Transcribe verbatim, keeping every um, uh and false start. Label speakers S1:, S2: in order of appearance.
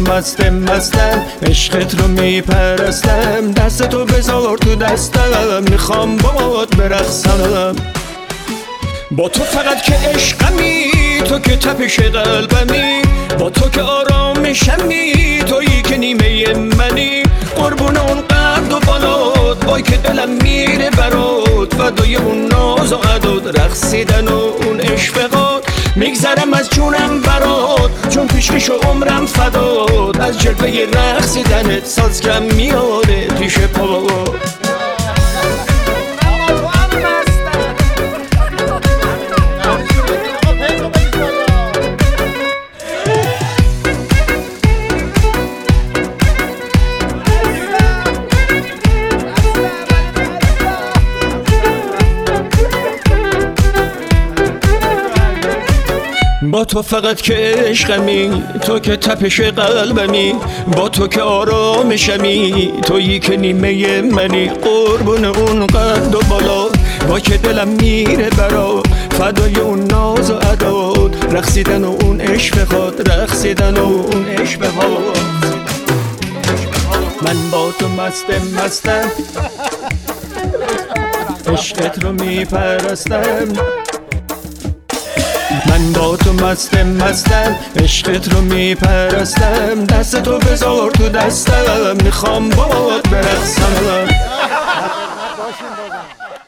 S1: مستم مستم عشقت رو میپرستم، دست تو بذار تو دستم، میخوام باهات برقصم. با تو فقط که عشقمی، تو که تپش قلبمی، با تو که آرامشمی، تویی که نیمه منی. قربون اون قد و بالات، وای که دلم میره برات، فدای اون ناز و عداد، رقصیدن و اون اشفقات. میگذرم از جونم برات، چون پیشکش عمرم فداد، از جلوه رقصیدنت سازگم میاره پیش پات. با تو فقط که عشقمی، تو که تپش قلبمی، با تو که آرامشمی، تویی که نیمه منی. قربون اون قد و بالا، با که دلم میره برا، فدای اون ناز و عداد، رقصیدن و اون اشفقات، رقصیدن و اون اشفقات. من با تو مستم مستم عشقت رو میپرستم، من با تو مستم مستم عشقت رو میپرستم، دست تو بذار تو دستم، میخوام باهات برقصم.